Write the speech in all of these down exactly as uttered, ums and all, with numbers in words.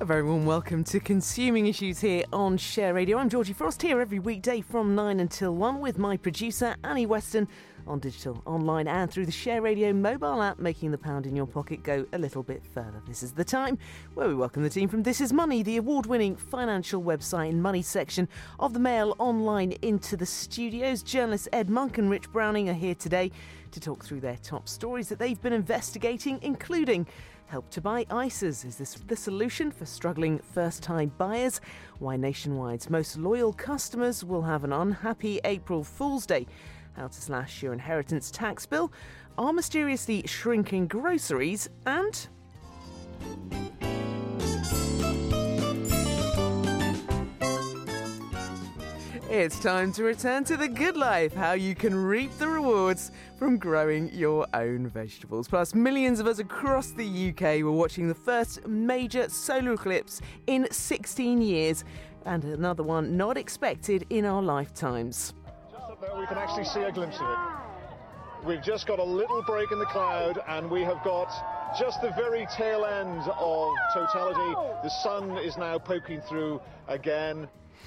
very warm welcome to Consuming Issues here on Share Radio. I'm Georgie Frost, here every weekday from nine until one with my producer Annie Weston on digital, online and through the Share Radio mobile app, making the pound in your pocket go a little bit further. This is the time where we welcome the team from This Is Money, the award-winning financial website and money section of the Mail Online, into the studios. Journalists Ed Monk and Rich Browning are here today to talk through their top stories that they've been investigating, including Help to Buy I S As. Is this the solution for struggling first-time buyers? Why Nationwide's most loyal customers will have an unhappy April Fool's Day? How to slash your inheritance tax bill? Are mysteriously shrinking groceries? And it's time to return to the good life, how you can reap the rewards from growing your own vegetables. Plus, millions of us across the U K were watching the first major solar eclipse in sixteen years, and another one not expected in our lifetimes. Just up there we can actually see a glimpse of it. We've just got a little break in the cloud, and we have got just the very tail end of totality. The sun is now poking through again.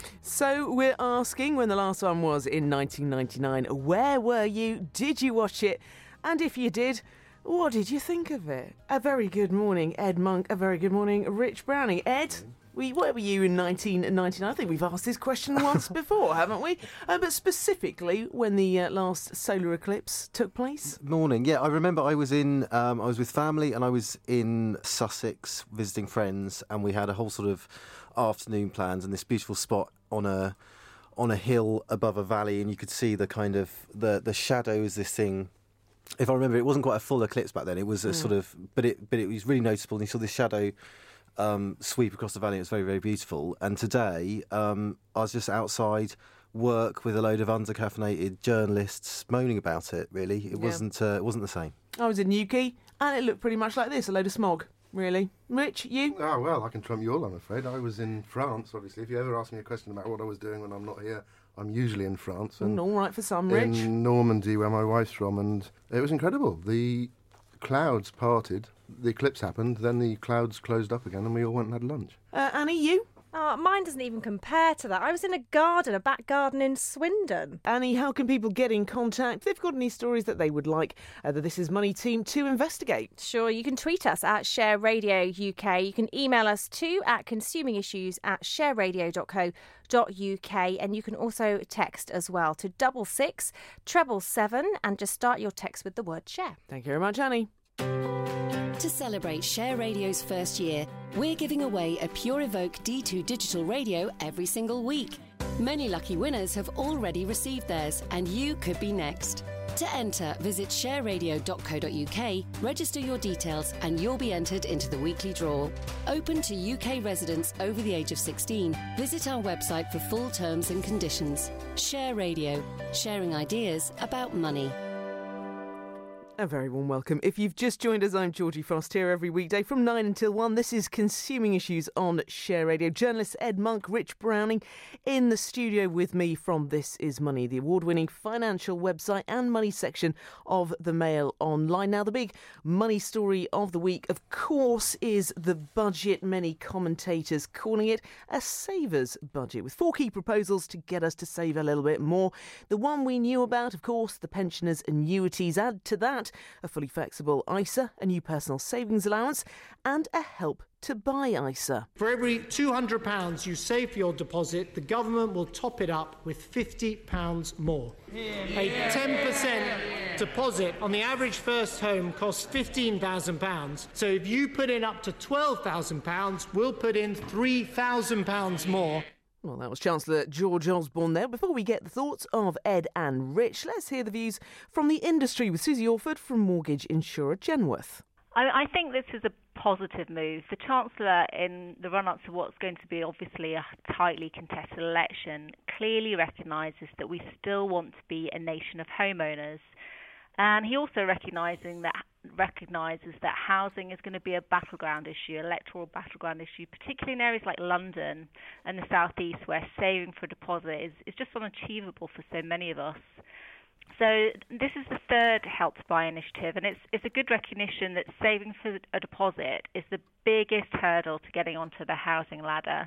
So we're asking, when the last one was in nineteen ninety-nine, where were you? Did you watch it? And if you did, what did you think of it? A very good morning, Ed Monk. A very good morning, Rich Browning. Ed, we, where were you in nineteen ninety-nine? I think we've asked this question once before, haven't we? Uh, but specifically, when the uh, last solar eclipse took place. Morning. Yeah, I remember I was in, um, I was with family and I was in Sussex visiting friends, and we had a whole sort of afternoon plans in this beautiful spot on a on a hill above a valley, and you could see the kind of the the shadows. This thing, if I remember, it wasn't quite a full eclipse back then. It was a mm. sort of, but it but it was really noticeable. And you saw this shadow um, sweep across the valley. It was very very beautiful. And today, um, I was just outside work with a load of undercaffeinated journalists moaning about it. Really, it yeah. wasn't uh, it wasn't the same. I was in Newquay, and it looked pretty much like this: a load of smog. Really? Rich, you? Oh, well, I can trump you all, I'm afraid. I was in France, obviously. If you ever ask me a question about what I was doing when I'm not here, I'm usually in France. And all right for some, Rich. In Normandy, where my wife's from, and it was incredible. The clouds parted, the eclipse happened, then the clouds closed up again, and we all went and had lunch. Uh, Annie, you? Oh, mine doesn't even compare to that. I was in a garden, a back garden in Swindon. Annie, how can people get in contact if they've got any stories that they would like uh, the This Is Money team to investigate? Sure, you can tweet us at Share Radio U K. You can email us too at consumingissues at shareradio dot co dot uk. And you can also text as well to double six treble seven and just start your text with the word share. Thank you very much, Annie. To celebrate Share Radio's first year, we're giving away a Pure Evoke D two digital radio every single week. Many lucky winners have already received theirs, and you could be next. To enter, visit shareradio dot co dot uk, register your details, and you'll be entered into the weekly draw. Open to U K residents over the age of sixteen. Visit our website for full terms and conditions. Share Radio, sharing ideas about money. A very warm welcome. If you've just joined us, I'm Georgie Frost, here every weekday from nine until one. This is Consuming Issues on Share Radio. Journalists Ed Monk, Rich Browning in the studio with me from This Is Money, the award-winning financial website and money section of the Mail Online. Now, the big money story of the week, of course, is the budget. Many commentators calling it a saver's budget, with four key proposals to get us to save a little bit more. The one we knew about, of course, the pensioners' annuities. Add to that a fully flexible I S A, a new personal savings allowance, and a Help to Buy I S A. For every two hundred pounds you save for your deposit, the government will top it up with fifty pounds more. A ten percent deposit on the average first home costs fifteen thousand pounds. So if you put in up to twelve thousand pounds, we'll put in three thousand pounds more. Well, that was Chancellor George Osborne there. Before we get the thoughts of Ed and Rich, let's hear the views from the industry with Susie Orford from mortgage insurer Genworth. I, I think this is a positive move. The Chancellor, in the run-up to what's going to be obviously a tightly contested election, clearly recognises that we still want to be a nation of homeowners. And he also recognising that recognises that housing is going to be a battleground issue, electoral battleground issue, particularly in areas like London and the South East, where saving for a deposit is, is just unachievable for so many of us. So this is the third Help to Buy initiative, and it's it's a good recognition that saving for a deposit is the biggest hurdle to getting onto the housing ladder.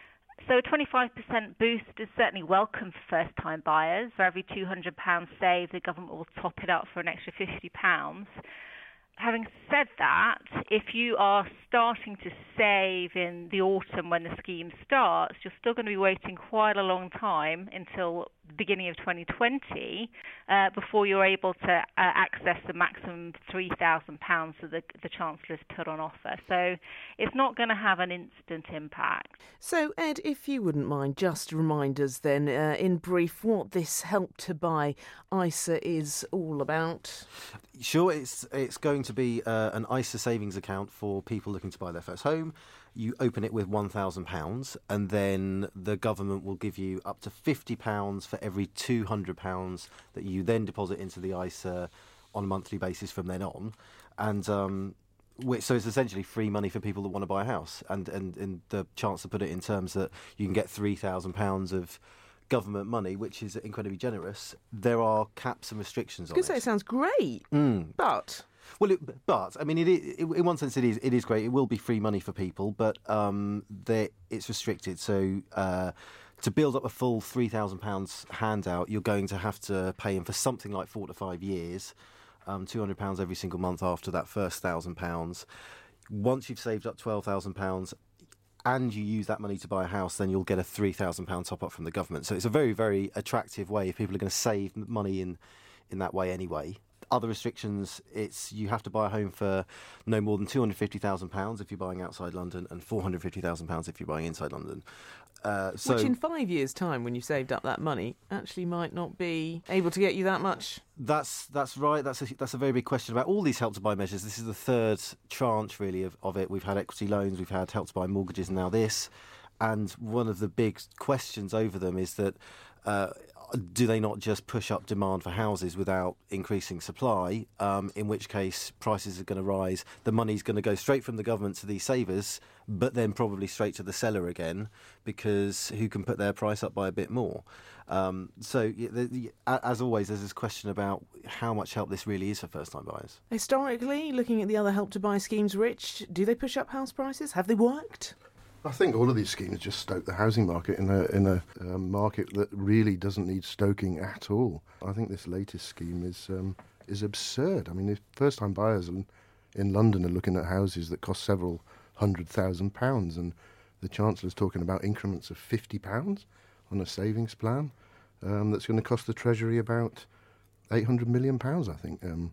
So a twenty-five percent boost is certainly welcome for first-time buyers. For every two hundred pounds saved, the government will top it up for an extra fifty pounds. Having said that, if you are starting to save in the autumn when the scheme starts, you're still going to be waiting quite a long time until the beginning of twenty twenty uh, before you're able to uh, access the maximum three thousand pounds that the, the Chancellor's put on offer. So it's not going to have an instant impact. So, Ed, if you wouldn't mind, just remind us then, uh, in brief, what this Help to Buy I S A is all about. Sure, it's it's going to be uh, an I S A savings account for people looking to buy their first home. You open it with one thousand pounds, and then the government will give you up to fifty pounds for every two hundred pounds that you then deposit into the I S A on a monthly basis from then on. And um, so it's essentially free money for people that want to buy a house. And, and, and the Chancellor put it in terms that you can get three thousand pounds of government money, which is incredibly generous. There are caps and restrictions on it. I was going to say, it sounds great, mm. but... Well, it, but, I mean, it, it, in one sense it is it is great. It will be free money for people, but um, it's restricted. So uh, to build up a full three thousand pounds handout, you're going to have to pay in for something like four to five years, um, two hundred pounds every single month after that first one thousand pounds. Once you've saved up twelve thousand pounds, and you use that money to buy a house, then you'll get a three thousand pounds top-up from the government. So it's a very, very attractive way if people are going to save money in, in that way anyway. Other restrictions, it's you have to buy a home for no more than two hundred fifty thousand pounds if you're buying outside London and four hundred fifty thousand pounds if you're buying inside London. Uh, so Which in five years' time, when you've saved up that money, actually might not be able to get you that much. That's that's right. That's a, that's a very big question about all these Help to Buy measures. This is the third tranche, really, of, of it. We've had equity loans, we've had Help to Buy mortgages, and now this. And one of the big questions over them is that uh, do they not just push up demand for houses without increasing supply, um, in which case prices are going to rise, the money's going to go straight from the government to these savers, but then probably straight to the seller again, because who can put their price up by a bit more? Um, so, the, the, as always, there's this question about how much help this really is for first-time buyers. Historically, looking at the other Help to Buy schemes, Rich, do they push up house prices? Have they worked? I think all of these schemes just stoke the housing market in a in a uh, market that really doesn't need stoking at all. I think this latest scheme is um, is absurd. I mean, if first-time buyers in, in London are looking at houses that cost several hundred thousand pounds, and the Chancellor's talking about increments of fifty pounds on a savings plan um, that's going to cost the Treasury about eight hundred million pounds, I think, um,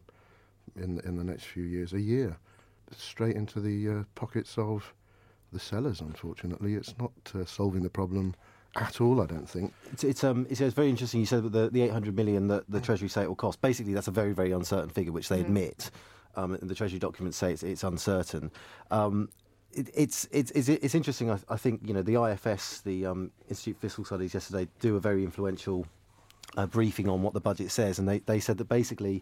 in in the next few years, a year, straight into the uh, pockets of the sellers. Unfortunately, it's not uh, solving the problem at all, I don't think. It's, it's, um, it's, it's very interesting. You said that the, the eight hundred million that the Treasury say it will cost. Basically, that's a very, very uncertain figure, which they mm. admit. Um, and the Treasury documents say it's, it's uncertain. Um, it, it's, it's, it's, it's interesting. I, I think, you know, the I F S, the um, Institute for Fiscal Studies, yesterday do a very influential uh, briefing on what the budget says. And they, they said that basically,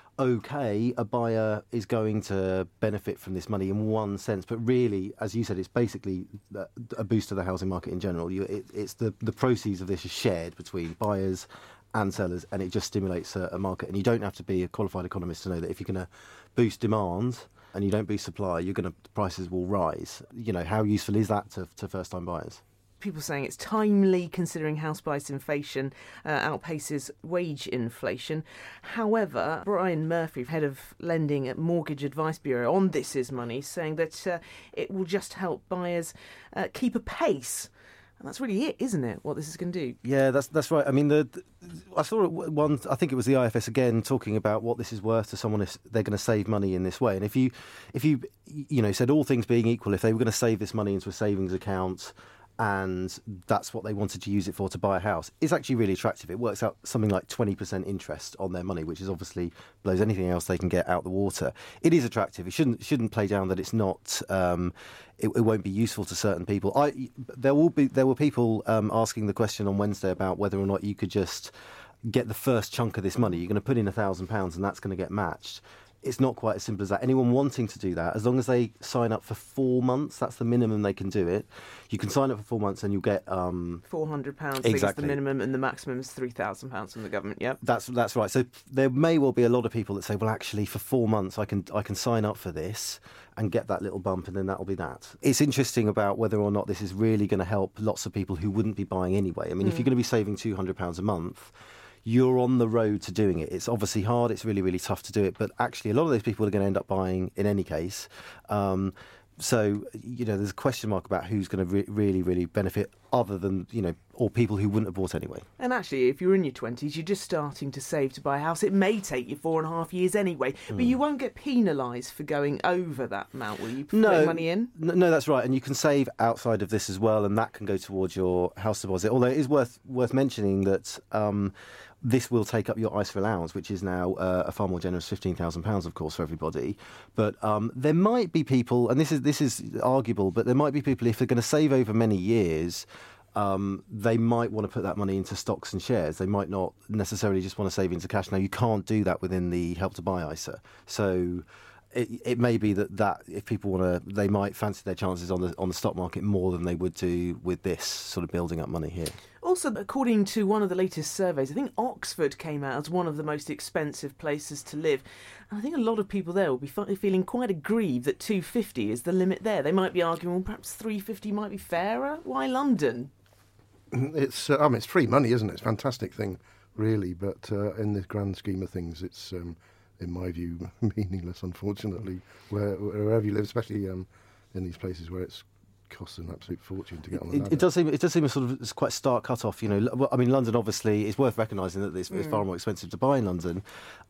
OK, a buyer is going to benefit from this money in one sense, but really, as you said, it's basically a boost to the housing market in general. You, it, it's the, the proceeds of this is shared between buyers and sellers, and it just stimulates a, a market. And you don't have to be a qualified economist to know that if you're going to boost demand and you don't boost supply, you're going to prices will rise. You know, how useful is that to, to first-time buyers? People saying it's timely considering house price inflation uh, outpaces wage inflation. However, Brian Murphy, head of lending at Mortgage Advice Bureau on This Is Money, saying that uh, it will just help buyers uh, keep a pace. And that's really it, isn't it, what this is going to do? Yeah, that's that's right. I mean, the, the, I saw one, I think it was the I F S again, talking about what this is worth to someone if they're going to save money in this way. And if you, if you, you know, said all things being equal, if they were going to save this money into a savings account, and that's what they wanted to use it for, to buy a house, it's actually really attractive. It works out something like twenty percent interest on their money, which is obviously blows anything else they can get out the water. It is attractive. It shouldn't shouldn't play down that it's not. Um, it, it won't be useful to certain people. I there will be there were people um, asking the question on Wednesday about whether or not you could just get the first chunk of this money. You're going to put in a thousand pounds, and that's going to get matched. it's not quite as simple as that. Anyone wanting to do that, as long as they sign up for four months, that's the minimum they can do it. You can sign up for four months and you'll get... Um, four hundred pounds exactly. is the minimum, and the maximum is three thousand pounds from the government, yep. That's that's right. So there may well be a lot of people that say, well, actually, for four months I can I can sign up for this and get that little bump, and then that'll be that. It's interesting about whether or not this is really going to help lots of people who wouldn't be buying anyway. I mean, mm. if you're going to be saving two hundred pounds a month... you're on the road to doing it. It's obviously hard, it's really, really tough to do it, but actually a lot of those people are going to end up buying in any case. Um, so, you know, there's a question mark about who's going to re- really, really benefit other than, you know, or people who wouldn't have bought anyway. And actually, if you're in your twenties, you're just starting to save to buy a house. It may take you four and a half years anyway, but mm. you won't get penalised for going over that amount, will you? No, putting money in? No, that's right. And you can save outside of this as well, and that can go towards your house deposit. Although it is worth worth mentioning that... Um, this will take up your I S A allowance, which is now uh, a far more generous fifteen thousand pounds, of course, for everybody. But um, there might be people, and this is this is arguable, but there might be people, if they're going to save over many years, um, they might want to put that money into stocks and shares. They might not necessarily just want to save into cash. Now, you can't do that within the Help to Buy I S A. So... It, it may be that, that if people want to, they might fancy their chances on the on the stock market more than they would do with this sort of building up money here. Also, according to one of the latest surveys, I think Oxford came out as one of the most expensive places to live. And I think a lot of people there will be f- feeling quite aggrieved that two hundred fifty is the limit there. They might be arguing, well, perhaps three hundred fifty might be fairer. Why London? It's uh, I mean, it's free money, isn't it? It's a fantastic thing, really. But uh, in the grand scheme of things, it's... Um, in my view, meaningless, unfortunately, where, wherever you live, especially um, in these places where it's costs an absolute fortune to get on the ladder. It, it does seem it does seem a sort of it's quite stark cut-off. You know, well, I mean, London obviously is worth recognising that it's, mm. it's far more expensive to buy in London,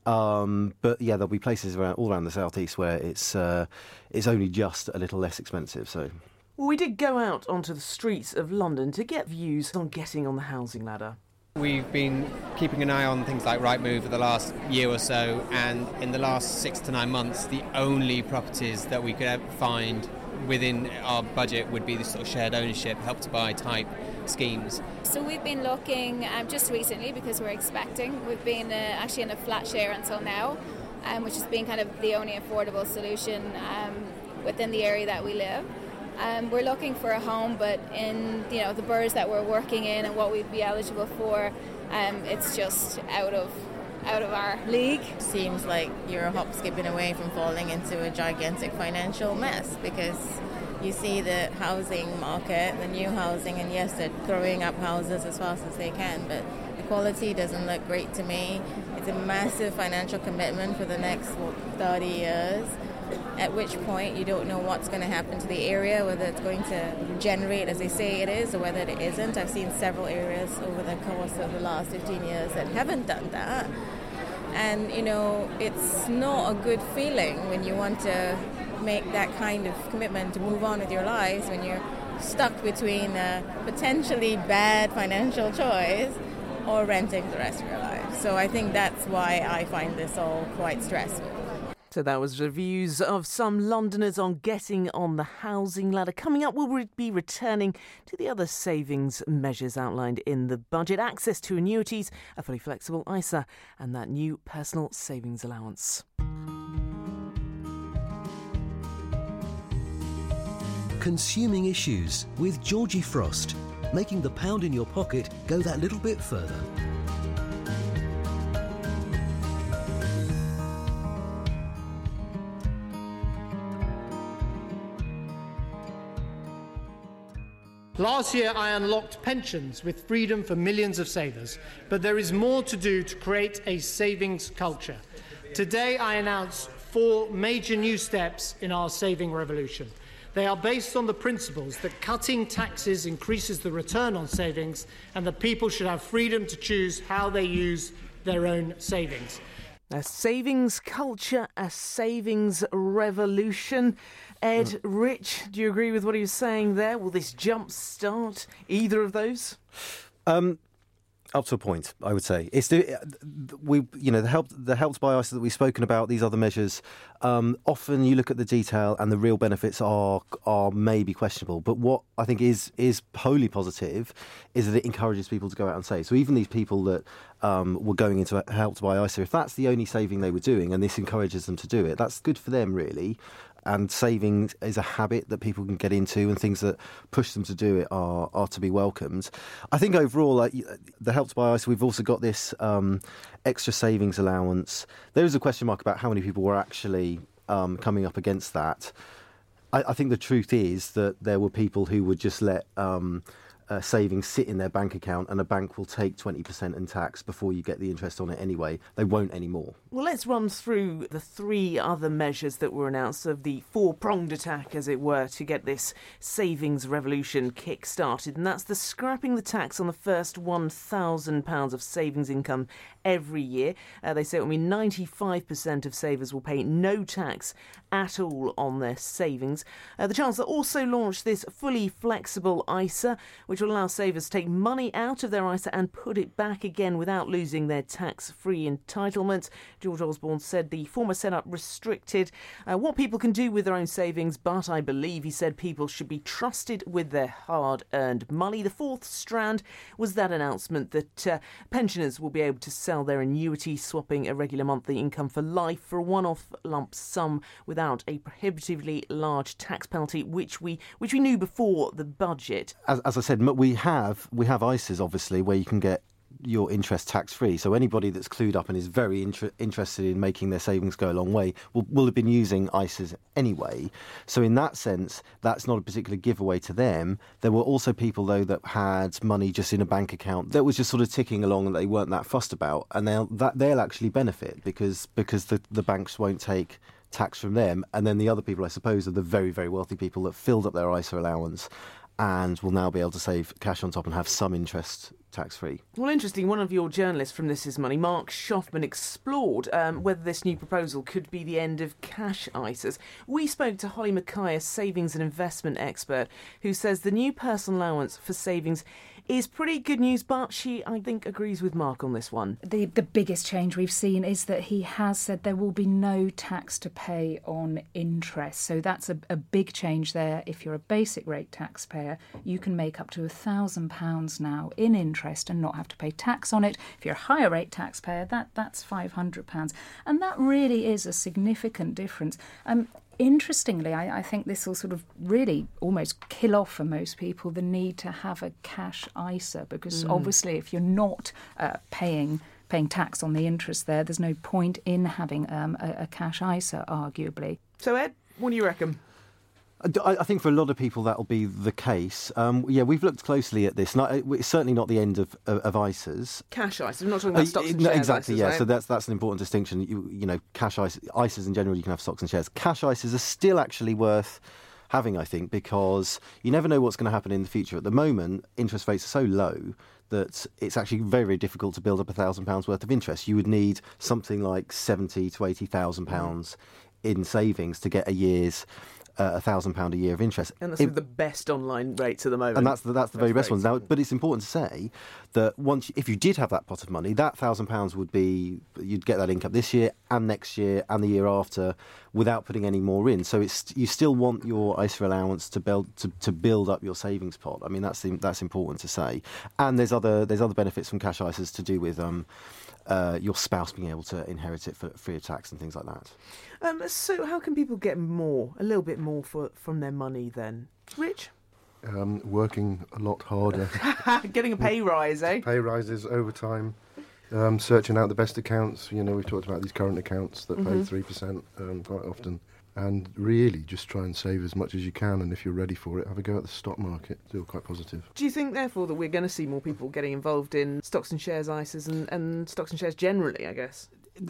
um, but yeah, there'll be places around all around the southeast where it's uh, it's only just a little less expensive. So. Well, we did go out onto the streets of London to get views on getting on the housing ladder. We've been keeping an eye on things like Rightmove for the last year or so, and in the last six to nine months, the only properties that we could ever find within our budget would be the sort of shared ownership, Help to Buy type schemes. So we've been looking um, just recently because we're expecting. We've been uh, actually in a flat share until now, um, which has been kind of the only affordable solution um, within the area that we live. Um, we're looking for a home, but in you know the boroughs that we're working in and what we'd be eligible for, um, it's just out of out of our league. Seems like you're a hop skipping away from falling into a gigantic financial mess, because you see the housing market, the new housing, and yes, they're throwing up houses as fast as they can, but the quality doesn't look great to me. It's a massive financial commitment for the next what, thirty years. At which point you don't know what's going to happen to the area, whether it's going to generate as they say it is or whether it isn't. I've seen several areas over the course of the last fifteen years that haven't done that. And, you know, it's not a good feeling when you want to make that kind of commitment to move on with your lives when you're stuck between a potentially bad financial choice or renting the rest of your life. So I think that's why I find this all quite stressful. So that was reviews of some Londoners on getting on the housing ladder. Coming up, we'll re- be returning to the other savings measures outlined in the budget. Access to annuities, a fully flexible I S A, and that new personal savings allowance. Consuming Issues with Georgie Frost, making the pound in your pocket go that little bit further. Last year I unlocked pensions with freedom for millions of savers, but there is more to do to create a savings culture. Today I announce four major new steps in our saving revolution. They are based on the principles that cutting taxes increases the return on savings and that people should have freedom to choose how they use their own savings. A savings culture, a savings revolution. Ed, Rich, do you agree with what he was saying there? Will this jump start either of those? Um, Up to a point, I would say. It's the, we, you know, the help, the Help to Buy ISA that we've spoken about. These other measures, um, often you look at the detail, and the real benefits are are maybe questionable. But what I think is is wholly positive is that it encourages people to go out and save. So even these people that um, were going into Help to Buy ISA, if that's the only saving they were doing, and this encourages them to do it, that's good for them, really. And saving is a habit that people can get into, and things that push them to do it are, are to be welcomed. I think overall, uh, the Help to Buy ISA, we've also got this um, extra savings allowance. There is a question mark about how many people were actually um, coming up against that. I, I think the truth is that there were people who would just let um, uh, savings sit in their bank account, and a bank will take twenty percent in tax before you get the interest on it anyway. They won't anymore. Well, let's run through the three other measures that were announced, of the four-pronged attack, as it were, to get this savings revolution kick-started. And that's the scrapping the tax on the first one thousand pounds of savings income every year. Uh, they say it will mean ninety-five percent of savers will pay no tax at all on their savings. Uh, the Chancellor also launched this fully flexible I S A, which will allow savers to take money out of their I S A and put it back again without losing their tax-free entitlement. George Osborne said the former setup restricted uh, what people can do with their own savings, but I believe, he said, people should be trusted with their hard-earned money. The fourth strand was that announcement that uh, pensioners will be able to sell their annuity, swapping a regular monthly income for life for a one-off lump sum without a prohibitively large tax penalty, which we which we knew before the budget. As, as I said, we have we have I S As, obviously, where you can get your interest tax-free. So anybody that's clued up and is very inter- interested in making their savings go a long way will, will have been using I S As anyway. So in that sense, that's not a particular giveaway to them. There were also people, though, that had money just in a bank account that was just sort of ticking along and they weren't that fussed about, and they'll that they'll actually benefit because because the, the banks won't take tax from them. And then the other people, I suppose, are the very, very wealthy people that filled up their I S A allowance and will now be able to save cash on top and have some interest tax-free. Well, interesting, one of your journalists from This Is Money, Mark Schaffman, explored um, whether this new proposal could be the end of cash I S As. We spoke to Holly Mackay, a savings and investment expert, who says the new personal allowance for savings is pretty good news, but she, I think, agrees with Mark on this one. The the biggest change we've seen is that he has said there will be no tax to pay on interest. So that's a, a big change there. If you're a basic rate taxpayer, you can make up to one thousand pounds now in interest and not have to pay tax on it. If you're a higher rate taxpayer, that, that's five hundred pounds. And that really is a significant difference. Um, Interestingly, I, I think this will sort of really almost kill off for most people the need to have a cash I S A, because mm. obviously if you're not uh, paying paying tax on the interest there, there's no point in having um, a, a cash I S A, arguably. So, Ed, what do you reckon? I, I think for a lot of people that will be the case. Um, yeah, we've looked closely at this. Not, it's certainly not the end of, of, of I S As. Cash I S As. We're not talking about uh, stocks and no, shares. Exactly, I S As, yeah. right? So that's that's an important distinction. You, you know, cash I S As, I S As in general, you can have stocks and shares. Cash I S As are still actually worth having, I think, because you never know what's going to happen in the future. At the moment, interest rates are so low that it's actually very, very difficult to build up a thousand pounds worth of interest. You would need something like seventy to eighty thousand pounds in savings to get a year's uh, a thousand pound a year of interest. And that's it, with the best online rates at the moment. And that's the, that's the very best rates. ones. Now, but it's important to say that once, if you did have that pot of money, that thousand pounds would be, you'd get that income this year and next year and the year after without putting any more in. So it's you still want your I S A allowance to build to, to build up your savings pot. I mean, that's the, that's important to say. And there's other there's other benefits from cash I S As to do with um, uh, your spouse being able to inherit it for free of tax and things like that. Um, so how can people get more, a little bit more for, from their money then? Rich? Um, working a lot harder. Getting a pay rise, eh? Pay rises, overtime, um, searching out the best accounts. You know, we've talked about these current accounts that Mm-hmm. pay three percent um, quite often. And really just try and save as much as you can. And if you're ready for it, have a go at the stock market. Still quite positive. Do you think, therefore, that we're going to see more people getting involved in stocks and shares I S As and, and stocks and shares generally, I guess?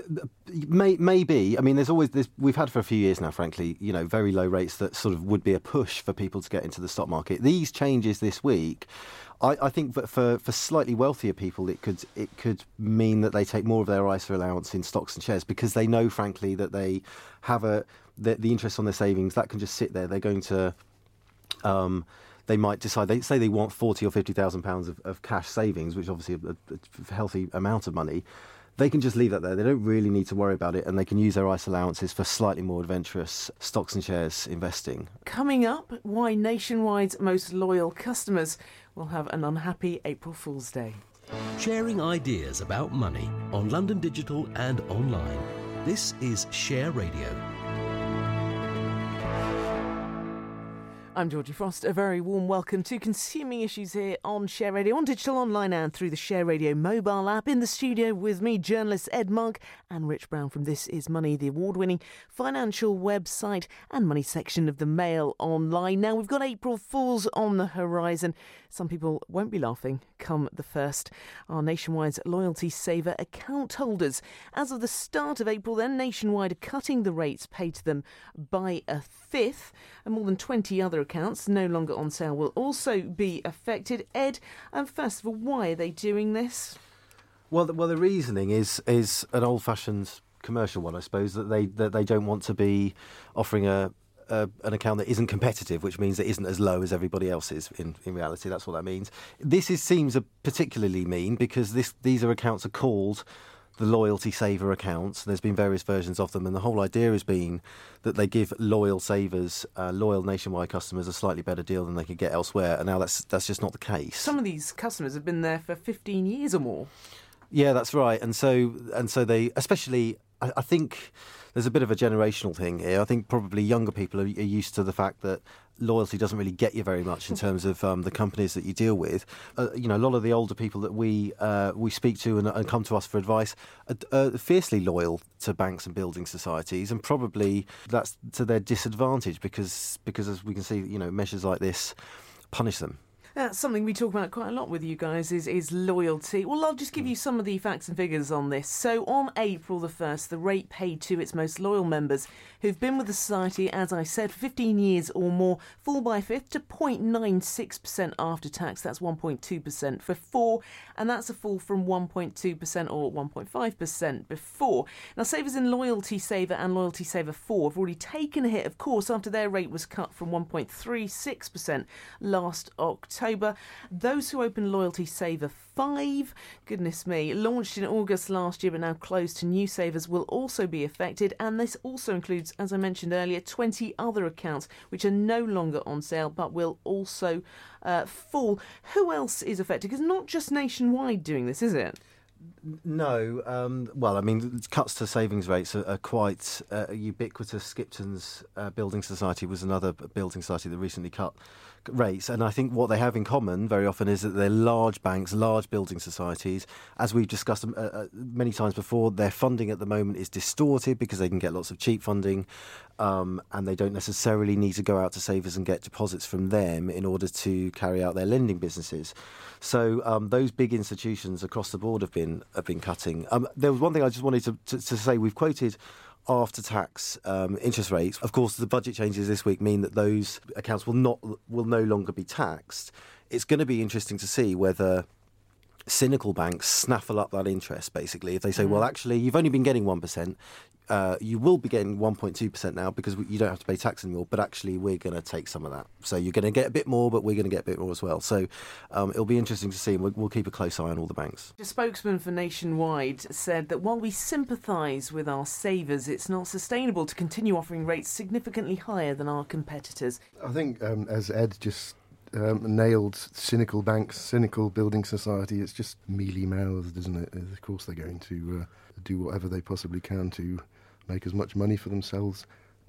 May, maybe. I mean, there's always this. We've had for a few years now, frankly, you know, very low rates that sort of would be a push for people to get into the stock market. These changes this week, I, I think that for, for slightly wealthier people, it could it could mean that they take more of their I S A allowance in stocks and shares because they know, frankly, that they have a the, the interest on their savings that can just sit there. They're going to. Um, they might decide, they say they want forty or fifty thousand pounds of, of cash savings, which obviously a, a healthy amount of money. They can just leave that there. They don't really need to worry about it, and they can use their I S A allowances for slightly more adventurous stocks and shares investing. Coming up, why Nationwide's most loyal customers will have an unhappy April Fool's Day. Sharing ideas about money on London Digital and online. This is Share Radio. I'm Georgie Frost. A very warm welcome to Consuming Issues here on Share Radio, on digital, online and through the Share Radio mobile app. In the studio with me, journalists Ed Mugg and Rich Brown from This Is Money, the award-winning financial website and money section of the Mail Online. Now, we've got April Fools on the horizon. Some people won't be laughing come the first. Our Nationwide's Loyalty Saver account holders. As of the start of April, then, Nationwide are cutting the rates paid to them by a fifth, and more than twenty other accounts no longer on sale will also be affected. Ed, um, first of all, why are they doing this? Well, the, well, the reasoning is is an old-fashioned commercial one, I suppose, that they that they don't want to be offering a, a an account that isn't competitive, which means it isn't as low as everybody else's. In, in reality, that's what that means. This is, seems a particularly mean because this these are accounts are called the Loyalty Saver accounts. There's been various versions of them, and the whole idea has been that they give loyal savers, uh, loyal Nationwide customers, a slightly better deal than they could get elsewhere, and now that's that's just not the case. Some of these customers have been there for fifteen years or more. Yeah, that's right, and so and so they, especially, I, I think there's a bit of a generational thing here. I think probably younger people are, are used to the fact that loyalty doesn't really get you very much in terms of um, the companies that you deal with. Uh, you know, a lot of the older people that we uh, we speak to and, and come to us for advice are, are fiercely loyal to banks and building societies, and probably that's to their disadvantage because because as we can see, you know, measures like this punish them. That's something we talk about quite a lot with you guys, is, is loyalty. Well, I'll just give you some of the facts and figures on this. So on April the first, the rate paid to its most loyal members who've been with the society, as I said, for fifteen years or more, fall by a fifth to zero point nine six percent after tax. That's one point two percent for four, and that's a fall from one point two percent or one point five percent before. Now, savers in Loyalty Saver and Loyalty Saver four have already taken a hit, of course, after their rate was cut from one point three six percent last October. Those who opened Loyalty Saver five, goodness me, launched in August last year but now closed to new savers, will also be affected, and this also includes, as I mentioned earlier, twenty other accounts which are no longer on sale but will also uh, fall. Who else is affected? Because not just Nationwide doing this, is it? No, um, well, I mean, cuts to savings rates are, are quite uh, ubiquitous. Skipton's uh, Building Society was another building society that recently cut rates, and I think what they have in common very often is that they're large banks, large building societies. As we've discussed uh, uh, many times before, their funding at the moment is distorted because they can get lots of cheap funding, um, and they don't necessarily need to go out to savers and get deposits from them in order to carry out their lending businesses. So um, those big institutions across the board have been have been cutting. Um, there was one thing I just wanted to, to, to say. We've quoted after-tax um, interest rates. Of course, the budget changes this week mean that those accounts will not will no longer be taxed. It's going to be interesting to see whether cynical banks snaffle up that interest, basically. If they say, mm. well, actually, you've only been getting one percent, uh, you will be getting one point two percent now because you don't have to pay tax anymore, but actually we're going to take some of that. So you're going to get a bit more, but we're going to get a bit more as well. So um, it'll be interesting to see, and we'll, we'll keep a close eye on all the banks. The spokesman for Nationwide said that while we sympathise with our savers, it's not sustainable to continue offering rates significantly higher than our competitors. I think, um, as Ed just Um, nailed, cynical banks, cynical building society. It's just mealy-mouthed, isn't it? Of course they're going to uh, do whatever they possibly can to make as much money for themselves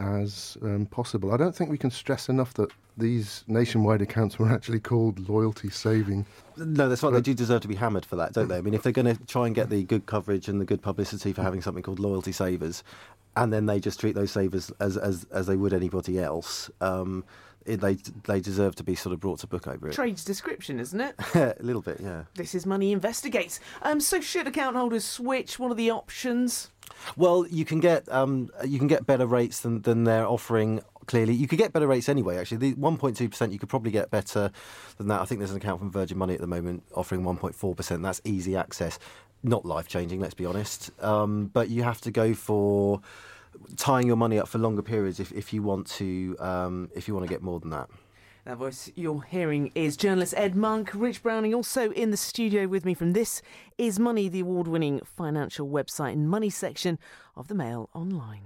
as um, possible. I don't think we can stress enough that these Nationwide accounts were actually called Loyalty Saving. No, that's right. They do deserve to be hammered for that, don't they? I mean, if they're going to try and get the good coverage and the good publicity for having something called Loyalty Savers, and then they just treat those savers as as, as they would anybody else, um, It, they they deserve to be sort of brought to book over it. Trade's description, isn't it? A little bit, yeah. This Is Money investigates. Um, so should account holders switch? What are the options? Well, you can get um, you can get better rates than, than they're offering. Clearly, you could get better rates anyway. Actually, the one point two percent you could probably get better than that. I think there's an account from Virgin Money at the moment offering one point four percent. That's easy access, not life changing. Let's be honest. Um, but you have to go for tying your money up for longer periods if, if you want to um, if you want to get more than that. That voice you're hearing is journalist Ed Monk. Rich Browning also in the studio with me from This Is Money, the award-winning financial website and money section of the Mail Online.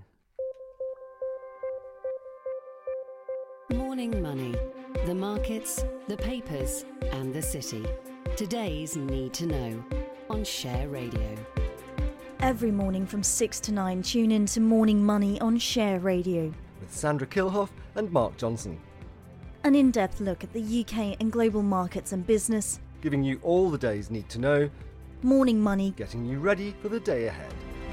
Morning Money. The markets, the papers and the city. Today's Need to Know on Share Radio. Every morning from six to nine, tune in to Morning Money on Share Radio. With Sandra Kilhoff and Mark Johnson. An in-depth look at the U K and global markets and business. Giving you all the day's need to know. Morning Money. Getting you ready for the day ahead.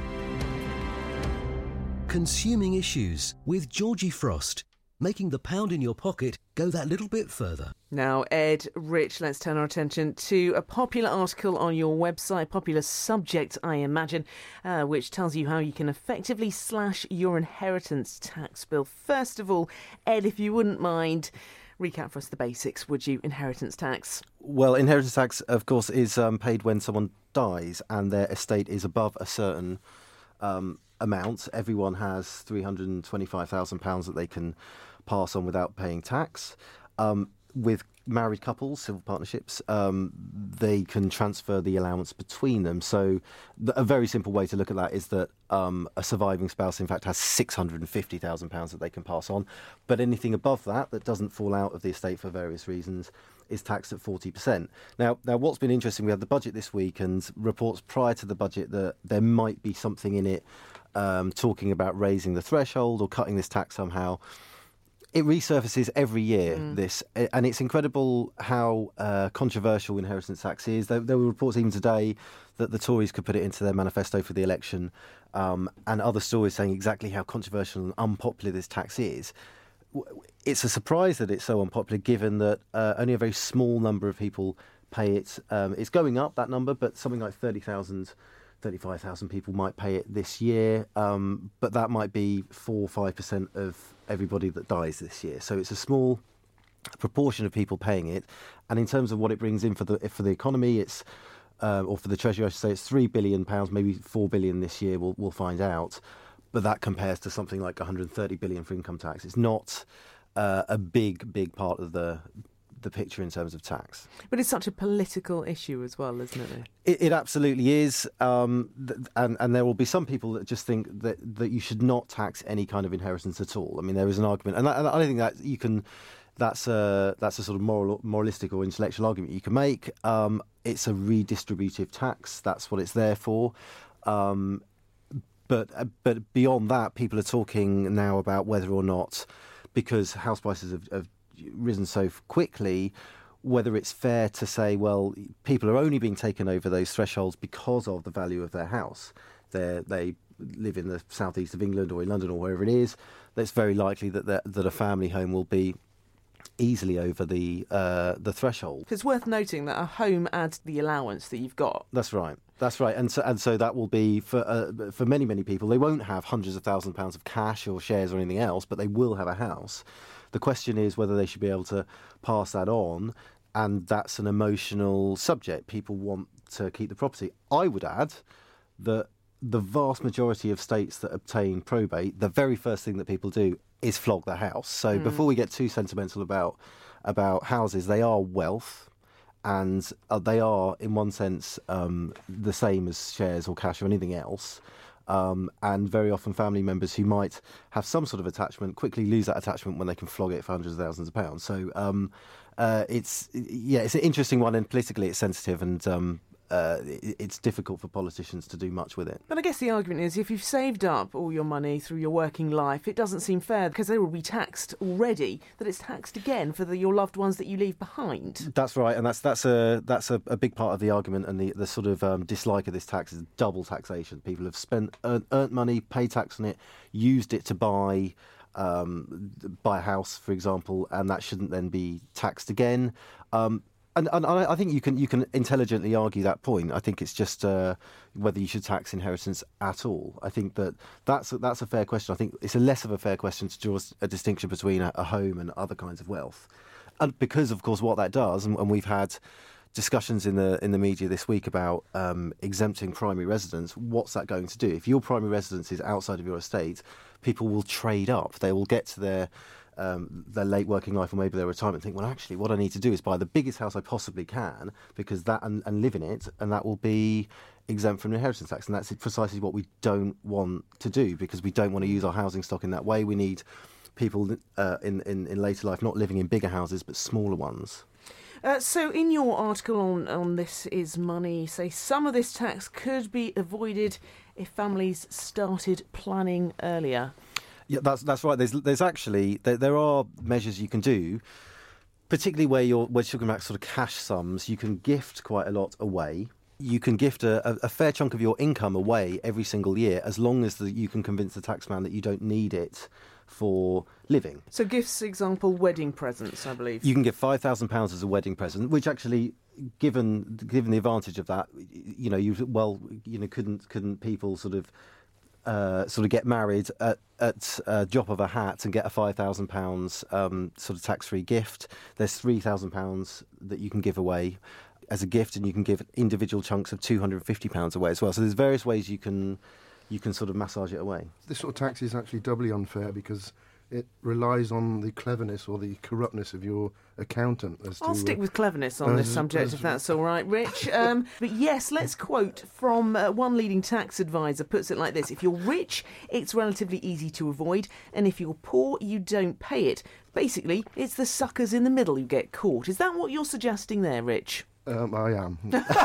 Consuming Issues with Georgie Frost. Making the pound in your pocket go that little bit further. Now, Ed, Rich, let's turn our attention to a popular article on your website, popular subject, I imagine, uh, which tells you how you can effectively slash your inheritance tax bill. First of all, Ed, if you wouldn't mind, recap for us the basics, would you? Inheritance tax. Well, inheritance tax, of course, is um, paid when someone dies and their estate is above a certain um, amount. Everyone has three hundred twenty-five thousand pounds that they can pass on without paying tax. Um, with married couples, civil partnerships, um, they can transfer the allowance between them. So th- a very simple way to look at that is that um, a surviving spouse, in fact, has six hundred fifty thousand pounds that they can pass on. But anything above that, that doesn't fall out of the estate for various reasons, is taxed at forty percent. Now, now, what's been interesting, we had the budget this week and reports prior to the budget that there might be something in it um, talking about raising the threshold or cutting this tax somehow. It resurfaces every year, mm. this, and it's incredible how uh, controversial inheritance tax is. There, there were reports even today that the Tories could put it into their manifesto for the election, um, and other stories saying exactly how controversial and unpopular this tax is. It's a surprise that it's so unpopular, given that uh, only a very small number of people pay it. Um, it's going up, that number, but something like thirty thousand thirty-five thousand people might pay it this year, um, but that might be four or five percent of everybody that dies this year. So it's a small proportion of people paying it. And in terms of what it brings in for the for the economy, it's uh, or for the Treasury, I should say, it's three billion pounds, maybe four billion this year. We'll we'll find out. But that compares to something like one hundred thirty billion for income tax. It's not uh, a big big part of the. the picture in terms of tax. But it's such a political issue as well, isn't it? It, it absolutely is. Um, th- and, and there will be some people that just think that, that you should not tax any kind of inheritance at all. I mean, there is an argument, and I, and I don't think that you can, that's a, that's a sort of moral, moralistic or intellectual argument you can make. Um, it's a redistributive tax. That's what it's there for. Um, but, but beyond that, people are talking now about whether or not, because house prices have, have risen so quickly, whether it's fair to say, well, people are only being taken over those thresholds because of the value of their house. They're, they live in the southeast of England or in London or wherever it is. It's very likely that that a family home will be easily over the uh, the threshold. It's worth noting that a home adds the allowance that you've got. That's right. That's right, and so and so that will be for uh, for many many people. They won't have hundreds of thousands of pounds of cash or shares or anything else, but they will have a house. The question is whether they should be able to pass that on, and that's an emotional subject. People want to keep the property. I would add that the vast majority of states that obtain probate, the very first thing that people do is flog the house. So mm. before we get too sentimental about about houses, they are wealth, and uh, they are, in one sense, um, the same as shares or cash or anything else. Um, and very often family members who might have some sort of attachment quickly lose that attachment when they can flog it for hundreds of thousands of pounds. So um, uh, it's yeah, it's an interesting one, and politically it's sensitive, and um, uh, it's difficult for politicians to do much with it. But I guess the argument is, if you've saved up all your money through your working life, it doesn't seem fair, because they will be taxed already, that it's taxed again for the, your loved ones that you leave behind. That's right, and that's that's a that's a, a big part of the argument, and the, the sort of um, dislike of this tax is double taxation. People have spent earned, earned money, paid tax on it, used it to buy um, buy a house, for example, and that shouldn't then be taxed again. Um, And, and I think you can you can intelligently argue that point. I think it's just uh, whether you should tax inheritance at all. I think that that's a, that's a fair question. I think it's a less of a fair question to draw a distinction between a, a home and other kinds of wealth, and because of course what that does, and, and we've had discussions in the in the media this week about um, exempting primary residence. What's that going to do? If your primary residence is outside of your estate, people will trade up. They will get to their um, their late working life or maybe their retirement, think, well, actually, what I need to do is buy the biggest house I possibly can, because that and, and live in it, and that will be exempt from inheritance tax. And that's precisely what we don't want to do, because we don't want to use our housing stock in that way. We need people uh, in, in, in later life not living in bigger houses but smaller ones. Uh, so in your article on, on This Is Money, say some of this tax could be avoided if families started planning earlier. Yeah, that's that's right. There's there's actually there, there are measures you can do, particularly where you're where you're talking about sort of cash sums. You can gift quite a lot away. You can gift a, a, a fair chunk of your income away every single year, as long as the, you can convince the taxman that you don't need it for living. So gifts, example, wedding presents, I believe. You can give five thousand pounds as a wedding present, which actually, given given the advantage of that, you know, you well, you know, couldn't couldn't people sort of uh, sort of get married at at a drop of a hat and get a five thousand pounds um, sort of tax free gift? There's three thousand pounds that you can give away as a gift, and you can give individual chunks of two hundred and fifty pounds away as well. So there's various ways you can you can sort of massage it away. This sort of tax is actually doubly unfair because it relies on the cleverness or the corruptness of your accountant. As I'll to, stick uh, with cleverness on as, this subject, as, if that's all right, Rich. Um, but yes, let's quote from uh, one leading tax advisor, puts it like this: if you're rich, it's relatively easy to avoid, and if you're poor, you don't pay it. Basically, it's the suckers in the middle who get caught. Is that what you're suggesting there, Rich? Um, I am.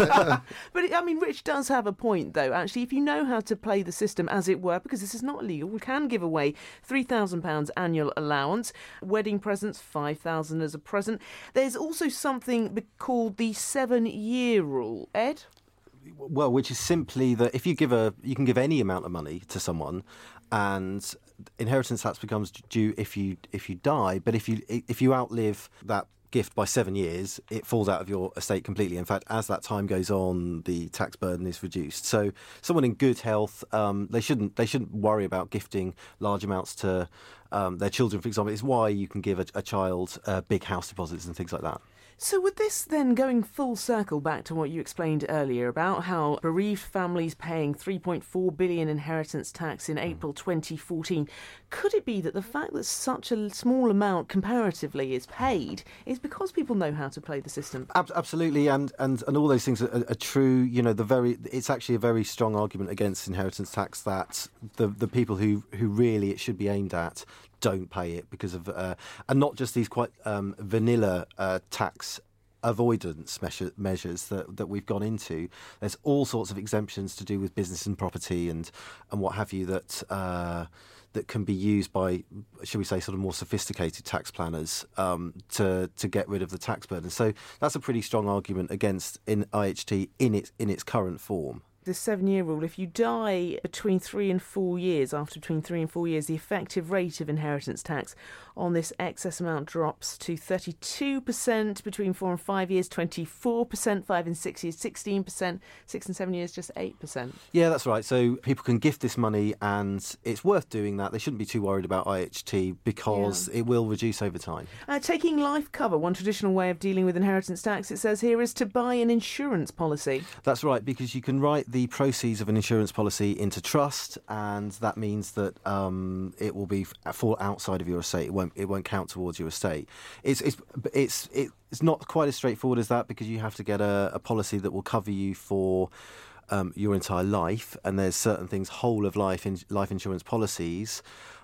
But, I mean, Rich does have a point, though. Actually, if you know how to play the system, as it were, because this is not illegal, we can give away three thousand pounds annual allowance, wedding presents, five thousand pounds as a present. There's also something called the seven-year rule. Ed? Well, which is simply that if you give a, you can give any amount of money to someone, and inheritance tax becomes due if you if you die. But if you if you outlive that gift by seven years, it falls out of your estate completely. In fact, as that time goes on, the tax burden is reduced. So, someone in good health, um, they shouldn't they shouldn't worry about gifting large amounts to um, their children. For example, it's why you can give a, a child uh, big house deposits and things like that. So would this then, going full circle back to what you explained earlier about how bereaved families paying three point four billion pounds inheritance tax in April twenty fourteen, could it be that the fact that such a small amount comparatively is paid is because people know how to play the system? Ab- absolutely, and, and, and all those things are, are true. You know, the very it's actually a very strong argument against inheritance tax that the the people who, who really it should be aimed at don't pay it because of, uh, and not just these quite um, vanilla uh, tax avoidance measure, measures that, that we've gone into. There's all sorts of exemptions to do with business and property and, and what have you that uh, that can be used by, shall we say, sort of more sophisticated tax planners um, to to get rid of the tax burden. So that's a pretty strong argument against in I H T in its in its current form. The seven-year rule, if you die between three and four years, after between three and four years, the effective rate of inheritance tax on this excess amount drops to thirty-two percent, between four and five years, twenty-four percent, five and six years, sixteen percent, six and seven years, just eight percent. Yeah, that's right. So people can gift this money, and it's worth doing that. They shouldn't be too worried about I H T because yeah. it will reduce over time. Uh, taking life cover, one traditional way of dealing with inheritance tax, it says here, is to buy an insurance policy. That's right, because you can write the proceeds of an insurance policy into trust, and that means that um, it will be fall outside of your estate. It won't it won't count towards your estate. It's it's it's it's not quite as straightforward as that, because you have to get a, a policy that will cover you for um, your entire life, and there's certain things. Whole of life in, life insurance policies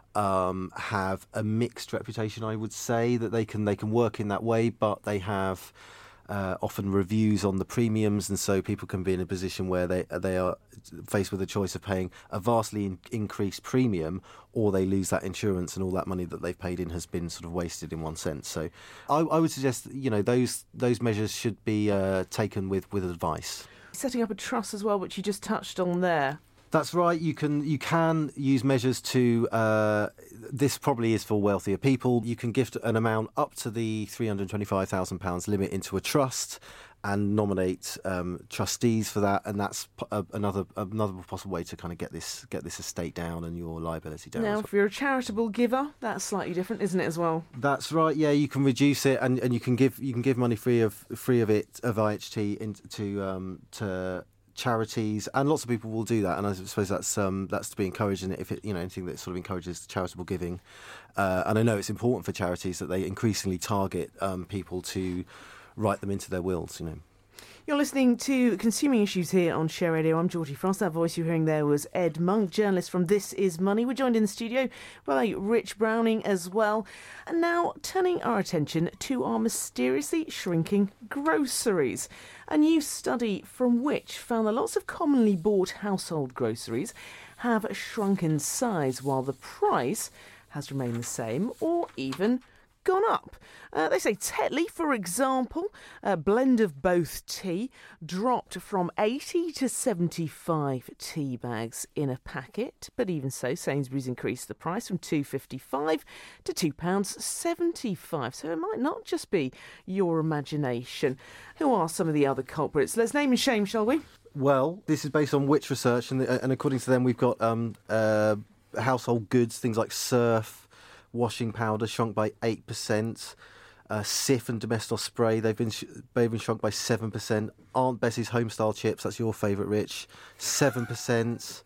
um, have a mixed reputation. I would say that they can they can work in that way, but they have Uh, often reviews on the premiums, and so people can be in a position where they they are faced with a choice of paying a vastly in- increased premium, or they lose that insurance, and all that money that they've paid in has been sort of wasted in one sense. So I, I would suggest, you know, those those measures should be uh, taken with, with advice. Setting up a trust as well, which you just touched on there. That's right. You can you can use measures to. Uh, this probably is for wealthier people. You can gift an amount up to the three hundred twenty-five thousand pounds limit into a trust, and nominate um, trustees for that. And that's p- another another possible way to kind of get this get this estate down and your liability down. Now, as well. if you're a charitable giver, that's slightly different, isn't it, as well? That's right. Yeah, you can reduce it, and, and you can give you can give money free of free of it of I H T into um, to. charities, and lots of people will do that, and I suppose that's um, that's to be encouraged in it, if it, you know, anything that sort of encourages charitable giving. Uh, and I know it's important for charities that they increasingly target um, people to write them into their wills, you know. You're listening to Consuming Issues here on Share Radio. I'm Georgie Frost. That voice you're hearing there was Ed Monk, journalist from This Is Money. We're joined in the studio by Rich Browning as well. And now turning our attention to our mysteriously shrinking groceries. A new study from Which found that lots of commonly bought household groceries have shrunk in size while the price has remained the same or even gone up. Uh, they say Tetley, for example, a blend of both tea, dropped from eighty to seventy-five tea bags in a packet. But even so, Sainsbury's increased the price from two pounds fifty-five to two pounds seventy-five. So it might not just be your imagination. Who are some of the other culprits? Let's name and shame, shall we? Well, this is based on Which research, and, and according to them, we've got um, uh, household goods, things like Surf, washing powder shrunk by eight percent. Uh, Cif and Domestos spray, they've been sh- they've been shrunk by seven percent. Aunt Bessie's Homestyle chips, that's your favourite, Rich, seven percent.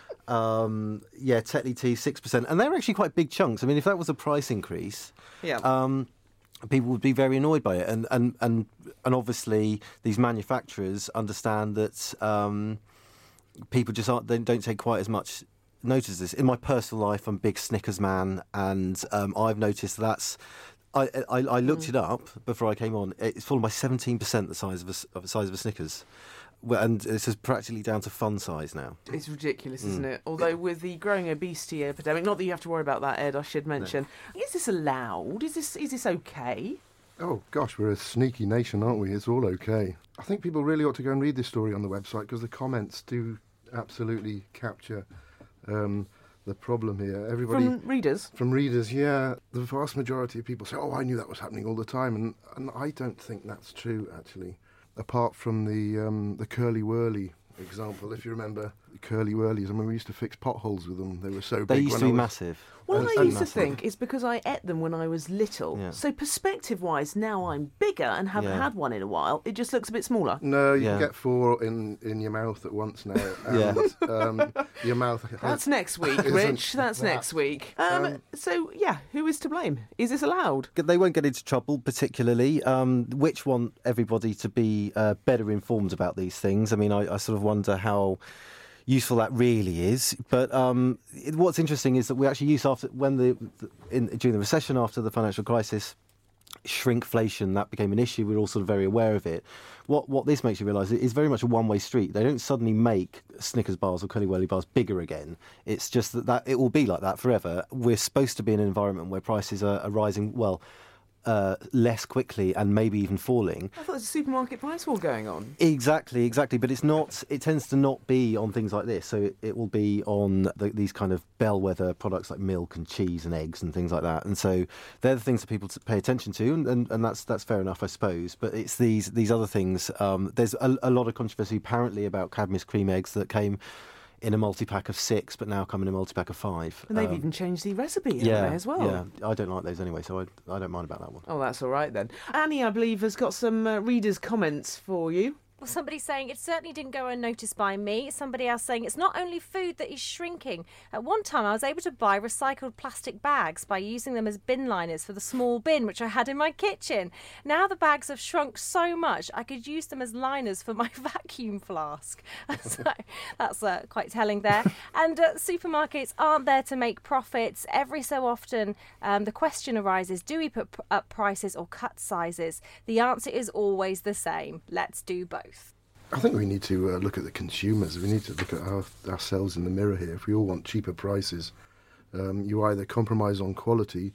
Um, yeah, Tetley tea, six percent. And they're actually quite big chunks. I mean, if that was a price increase, yeah. um, people would be very annoyed by it. And, and, and, and obviously, these manufacturers understand that um, people just aren't, they don't take quite as much notice this. In my personal life, I'm a big Snickers man, and um, I've noticed that's. I, I, I looked mm. it up before I came on. It's fallen by seventeen percent the size of a, of the size of a Snickers, and this is practically down to fun size now. It's ridiculous, Mm. isn't it? Although with the growing obesity epidemic, not that you have to worry about that, Ed, I should mention. No. Is this allowed? Is this is this okay? Oh, gosh, we're a sneaky nation, aren't we? It's all okay. I think people really ought to go and read this story on the website, because the comments do absolutely capture um, the problem here. Everybody From readers? From readers, yeah. The vast majority of people say, oh, I knew that was happening all the time. And, and I don't think that's true, actually. Apart from the um, the Curly Whirly example, if you remember the Curly Whirlies, I mean, we used to fix potholes with them. They were so big. They used when to be I was, massive. What and, I and used massive. to think is because I ate them when I was little. Yeah. So perspective-wise, now I'm bigger and haven't Yeah. had one in a while. It just looks a bit smaller. No, you Yeah. can get four in, in your mouth at once now. And, Yeah. um, your mouth... That's next week, isn't Rich. That's that- next week. Um, Um, so, yeah, who is to blame? Is this allowed? They won't get into trouble particularly. Um, Which want everybody to be uh, better informed about these things. I mean, I, I sort of wonder how useful that really is. But um, it, what's interesting is that we actually used after when the, the in, during the recession after the financial crisis, shrinkflation, that became an issue. We were all sort of very aware of it. What what this makes you realise is very much a one-way street. They don't suddenly make Snickers bars or Curly Whirly bars bigger again. It's just that, that it will be like that forever. We're supposed to be in an environment where prices are, are rising, well, Uh, less quickly and maybe even falling. I thought there was a supermarket price war going on. Exactly, exactly. But it's not. It tends to not be on things like this. So it, it will be on the, these kind of bellwether products like milk and cheese and eggs and things like that. And so they're the things that people to pay attention to, and, and, and that's that's fair enough, I suppose. But it's these these other things. Um, there's a, a lot of controversy apparently about Cadmus cream eggs that came in a multi-pack of six, but now come in a multi-pack of five. And they've Um, even changed the recipe, haven't yeah, they, as well? Yeah, I don't like those anyway, so I, I don't mind about that one. Oh, that's all right then. Annie, I believe, has got some uh, readers' comments for you. Well, somebody saying it certainly didn't go unnoticed by me. Somebody else saying it's not only food that is shrinking. At one time, I was able to buy recycled plastic bags by using them as bin liners for the small bin which I had in my kitchen. Now the bags have shrunk so much, I could use them as liners for my vacuum flask. So that's uh, quite telling there. And uh, supermarkets aren't there to make profits. Every so often, um, the question arises, do we put p- up prices or cut sizes? The answer is always the same. Let's do both. I think we need to uh, look at the consumers. We need to look at our, ourselves in the mirror here. If we all want cheaper prices, um, you either compromise on quality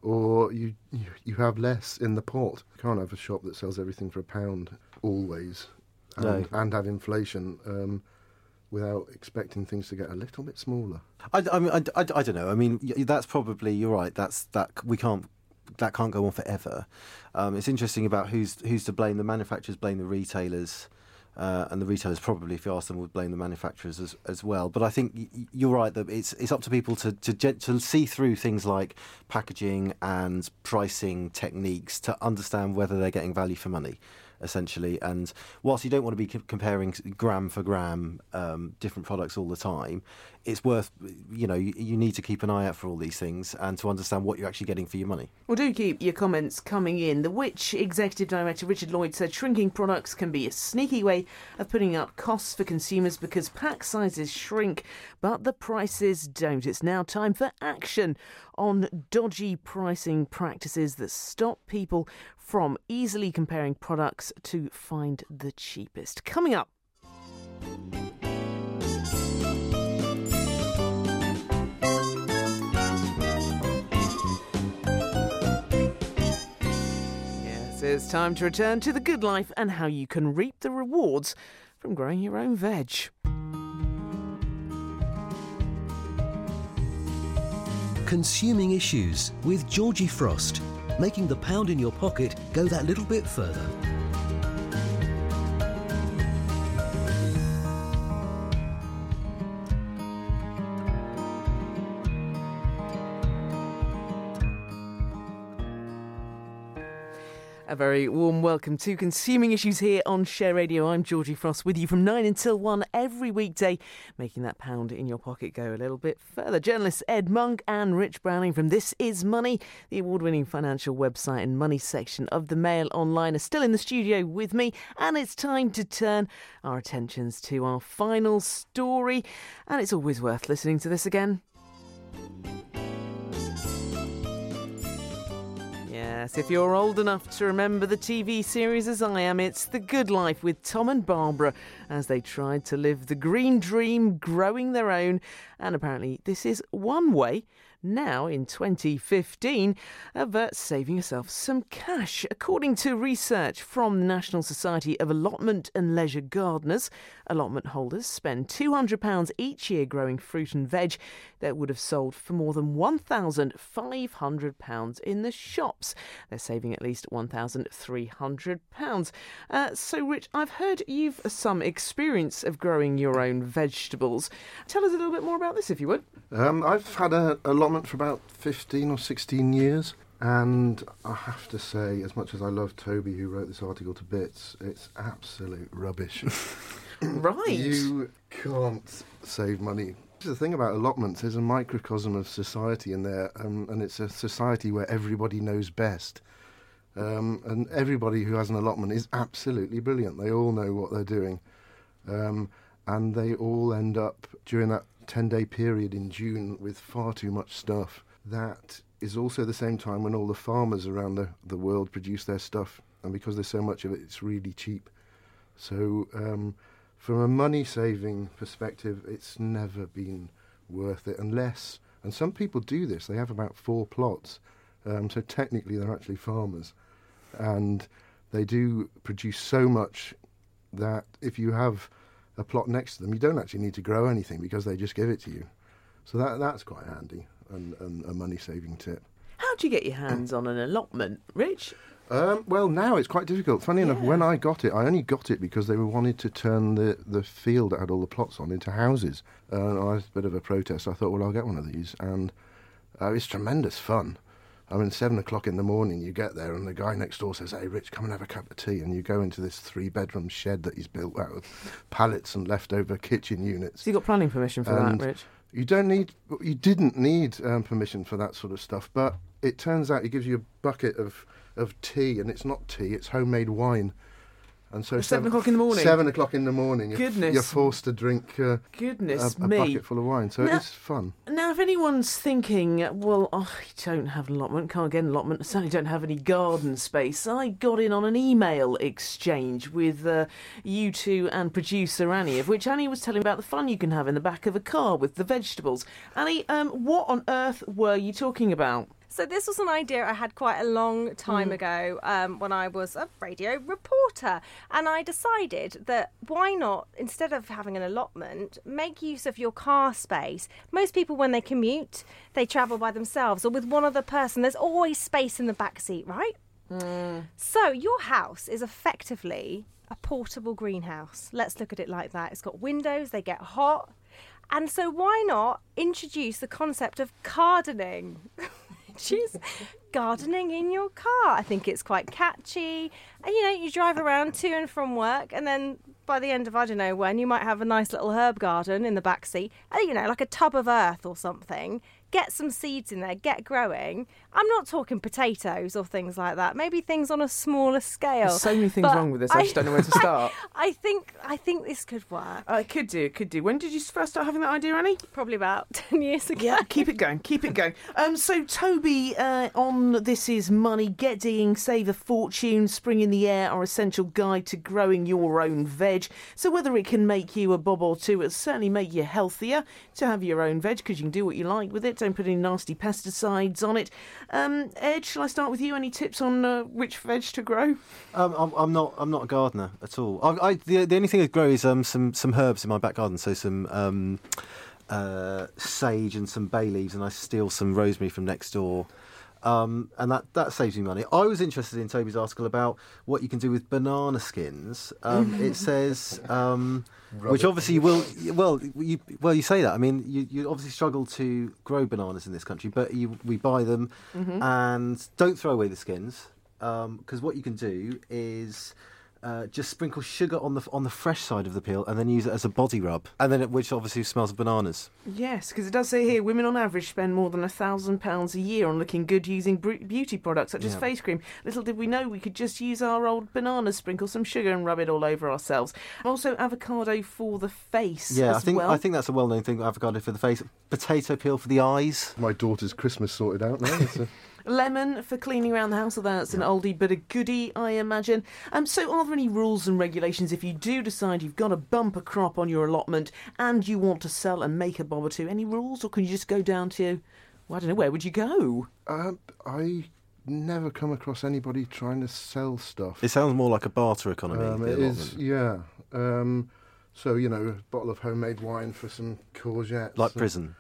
or you, you you have less in the pot. You can't have a shop that sells everything for a pound always and, No. and have inflation um, without expecting things to get a little bit smaller. I, I mean, I, I, I don't know. I mean, y- that's probably, you're right. That's that we can't that can't go on forever. Um, it's interesting about who's who's to blame. The manufacturers blame the retailers, uh, and the retailers probably, if you ask them, would blame the manufacturers as as well. But I think y- you're right that it's it's up to people to to gen- to see through things like packaging and pricing techniques to understand whether they're getting value for money. essentially. And whilst you don't want to be c- comparing gram for gram um, different products all the time, it's worth, you know, you, you need to keep an eye out for all these things and to understand what you're actually getting for your money. Well, do keep your comments coming in. The Which Executive Director Richard Lloyd said shrinking products can be a sneaky way of putting up costs for consumers because pack sizes shrink, but the prices don't. It's now time for action on dodgy pricing practices that stop people from easily comparing products to find the cheapest. Coming up. Yes, it's time to return to the good life and how you can reap the rewards from growing your own veg. Consuming Issues with Georgie Frost, making the pound in your pocket go that little bit further. A very warm welcome to Consuming Issues here on Share Radio. I'm Georgie Frost with you from nine until one every weekday, making that pound in your pocket go a little bit further. Journalists Ed Monk and Rich Browning from This Is Money, the award-winning financial website and money section of the Mail Online, are still in the studio with me, and it's time to turn our attentions to our final story. And it's always worth listening to this again. Yes, if you're old enough to remember the T V series as I am, it's The Good Life with Tom and Barbara as they tried to live the green dream, growing their own. And apparently this is one way now in twenty fifteen of uh, saving yourself some cash. According to research from the National Society of Allotment and Leisure Gardeners, allotment holders spend two hundred pounds each year growing fruit and veg that would have sold for more than one thousand five hundred pounds in the shops. They're saving at least one thousand three hundred pounds. Uh, so, Rich, I've heard you've some experience of growing your own vegetables. Tell us a little bit more about this, if you would. Um, I've had a allotment for about fifteen or sixteen years, and I have to say, as much as I love Toby, who wrote this article to bits, it's absolute rubbish. Right. You can't save money. The thing about allotments is a microcosm of society in there, um, and it's a society where everybody knows best. Um, and everybody who has an allotment is absolutely brilliant. They all know what they're doing. Um, and they all end up, during that ten-day period in June, with far too much stuff. That is also the same time when all the farmers around the, the world produce their stuff. And because there's so much of it, it's really cheap. So um, from a money-saving perspective, it's never been worth it unless, and some people do this, they have about four plots. Um, so technically they're actually farmers. And they do produce so much that if you have a plot next to them, you don't actually need to grow anything because they just give it to you. So that that's quite handy and, and a money-saving tip. How do you get your hands on an allotment, Rich? Um, well, now it's quite difficult. Funny yeah. enough, when I got it, I only got it because they wanted to turn the, the field that had all the plots on into houses. Uh, and I was a bit of a protest. I thought, well, I'll get one of these. And uh, it's tremendous fun. I mean, seven o'clock in the morning, you get there, and the guy next door says, "Hey, Rich, come and have a cup of tea." And you go into this three-bedroom shed that he's built out of pallets and leftover kitchen units. So you got planning permission for and that, Rich? You don't need, you didn't need um, permission for that sort of stuff, but it turns out he gives you a bucket of, of tea, and it's not tea, it's homemade wine. And so seven, seven o'clock in the morning. Seven o'clock in the morning. You're, Goodness. You're forced to drink uh, Goodness a, a me. bucket full of wine. So now, it's fun. Now, if anyone's thinking, well, I don't have an allotment, can't get an allotment, certainly don't have any garden space. I got in on an email exchange with uh, you two and producer Annie, of which Annie was telling about the fun you can have in the back of a car with the vegetables. Annie, um, what on earth were you talking about? So this was an idea I had quite a long time mm. ago um, when I was a radio reporter, and I decided that why not, instead of having an allotment, make use of your car space. Most people, when they commute, they travel by themselves or with one other person. There's always space in the back seat, right? Mm. So your house is effectively a portable greenhouse. Let's look at it like that. It's got windows, they get hot. And so why not introduce the concept of gardening? introduce gardening in your car. I think it's quite catchy. And, you know, you drive around to and from work, and then by the end of, I don't know when, you might have a nice little herb garden in the back seat. You know, like a tub of earth or something. Get some seeds in there, get growing. I'm not talking potatoes or things like that. Maybe things on a smaller scale. There's so many things But wrong with this. I, just don't know where to start. I think I think this could work. Uh, it could do, it could do. When did you first start having that idea, Annie? Probably about ten years ago. Yeah, keep it going, keep it going. Um, so, Toby, uh, on This Is Money, Get Digging, Save a Fortune, Spring in the Air, our essential guide to growing your own veg. So whether it can make you a bob or two, it'll certainly make you healthier to have your own veg, because you can do what you like with it. Don't put any nasty pesticides on it. Um, Ed, shall I start with you? Any tips on uh, which veg to grow? Um, I'm, I'm not. I'm not a gardener at all. I, I, the, the only thing I grow is um, some some herbs in my back garden. So some um, uh, sage and some bay leaves, and I steal some rosemary from next door. Um, and that, that saves me money. I was interested in Toby's article about what you can do with banana skins. Um, it says, um, which obviously you will. Well, you well you say that. I mean, you, you obviously struggle to grow bananas in this country, but you, we buy them, Mhm. and don't throw away the skins, because what you can do is. Uh, just sprinkle sugar on the on the fresh side of the peel, and then use it as a body rub, and then it, which obviously smells of bananas. Yes, because it does say here, women on average spend more than a thousand pounds a year on looking good using br- beauty products such as Yeah. face cream. Little did we know we could just use our old bananas, sprinkle some sugar, and rub it all over ourselves. Also, avocado for the face. Yeah, as I think well. I think that's a well-known thing. Avocado for the face, potato peel for the eyes. My daughter's Christmas sorted out now. It's a... Lemon for cleaning around the house, although that's an oldie but a goodie, I imagine. Um, so are there any rules and regulations if you do decide you've got a bumper crop on your allotment and you want to sell and make a bob or two? Any rules, or can you just go down to, well, I don't know, where would you go? Uh, I never come across anybody trying to sell stuff. It sounds more like a barter economy. Um, the it is, allotment. yeah. Um, so, you know, a bottle of homemade wine for some courgettes. Like prison.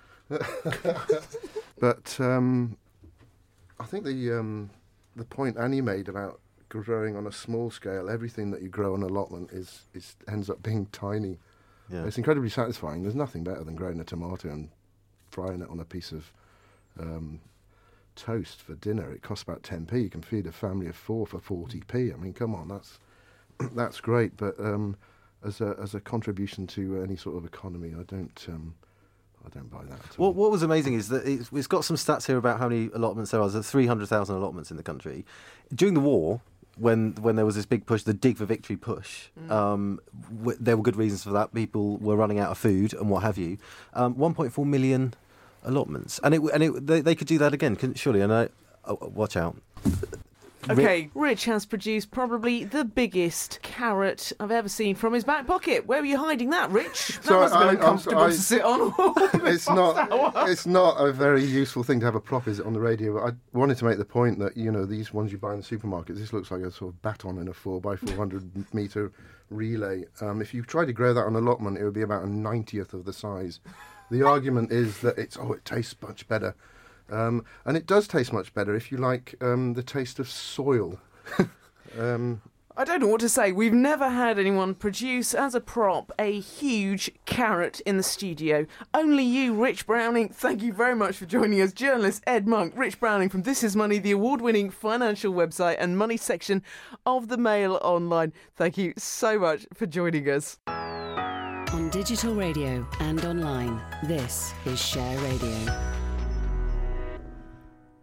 But um, I think the um, the point Annie made about growing on a small scale, everything that you grow on allotment is, is ends up being tiny. Yeah. It's incredibly satisfying. There's nothing better than growing a tomato and frying it on a piece of um, toast for dinner. It costs about ten p. You can feed a family of four for forty p. I mean, come on, that's that's great. But um, as a as a contribution to any sort of economy, I don't um, I don't buy that at all. What, what was amazing is that it's, it's got some stats here about how many allotments there are. There's three hundred thousand allotments in the country. During the war, when when there was this big push, the Dig for Victory push, Mm. um, w- there were good reasons for that. People were running out of food and what have you. Um, one point four million allotments, and it and it, they, they could do that again, couldn't- surely. And I, oh, watch out. Okay, Rich has produced probably the biggest carrot I've ever seen from his back pocket. Where were you hiding that, Rich? That So must have I- been I'm uncomfortable sorry, to sit on. It's not. It's not a very useful thing to have a prop, is it, on the radio? But I wanted to make the point that, you know, these ones you buy in the supermarket, this looks like a sort of baton in a four by four hundred meter relay. Um, if you tried to grow that on allotment, it would be about a ninetieth of the size. The argument is that it's oh, it tastes much better, um, and it does taste much better if you like um, the taste of soil. um, I don't know what to say. We've never had anyone produce as a prop a huge carrot in the studio. Only you, Rich Browning. Thank you very much for joining us. Journalist Ed Monk, Rich Browning from This Is Money, the award-winning financial website and money section of the Mail Online. Thank you so much for joining us. On digital radio and online, this is Share Radio.